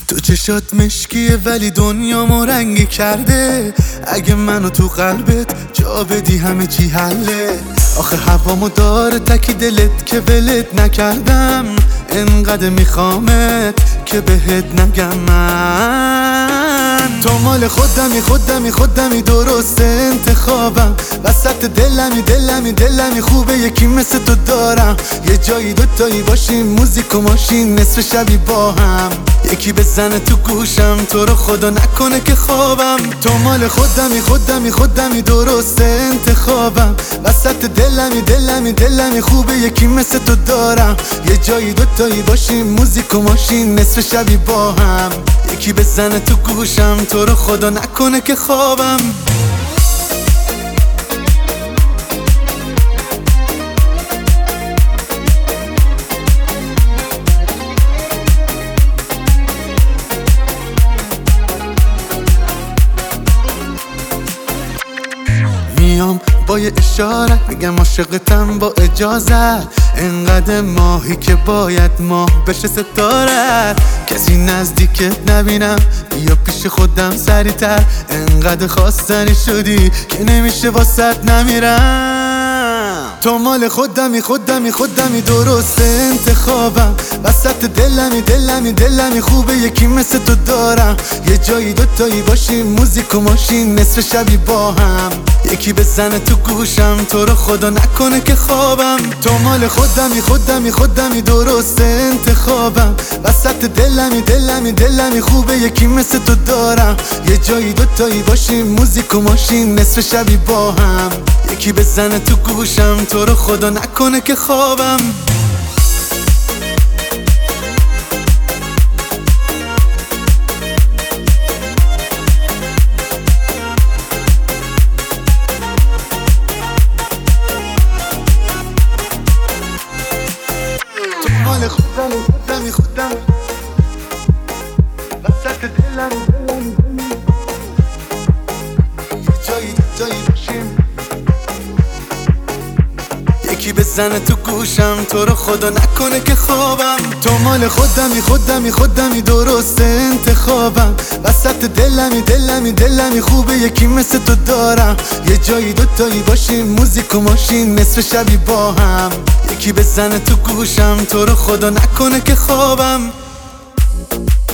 تو چشات مشکیه ولی دنیامو رنگی کرده. اگه منو تو قلبت جا بدی همه چی حله. آخه هوامو داره تکی دلت که ولت نکردم. انقدر میخوامت که بهت نگم من. تو مال خودمی درست انتخابم. وسط دلمی خوبه یکی مثل تو دارم. یه جایی دوتایی باشیم موزیک و ماشین نصف شبی با هم. یکی بزنه تو گوشم تو رو خدا نکنه که خوابم. تو مال خودمی درست انتخابم. وسط دلمی خوبه یکی مثل تو دارم. یه جایی دوتایی باشیم موزیک و ماشین نصف شبی با هم. یکی بزنه تو گوشم تو رو خدا نکنه که خوابم. میام با یه اشاره میگم عاشقتم با اجازه. انقدر ماهی که باید ماه بشه ستاره. کسی نزدیکت نبینم بیا پیش خودم سریعتر. انقدر خواستنی شدی که نمیشه واسط نمیرم. تو مال خودمی درست انتخابم. وسط دلمی خوبه یکی مثل تو دارم. یه جایی دوتایی باشیم موزیک و ماشین نصف شبی با هم. یکی بزنه تو گوشم تو رو خدا نکنه که خوابم. تو مال خودمی درست انتخابم. وسط دلمی خوبه یکی مثل تو دارم. یه جایی دوتایی باشیم موزیک و ماشین نصف شبی با هم. یکی بزنه تو گوشم تو رو خدا نکنه که خوابم. مال خودمی وسط دلمی جایی باشیم. یکی بزنه تو گوشم تو رو خدا نکنه که خوابم. تو مال خودمی درست انتخابم. وسط دلمی خوبه یکی مثل تو دارم. یه جایی دوتایی باشیم موزیک و ماشین نصف شبی با هم. یکی بزنه تو گوشم تو رو خدا نکنه که خوابم.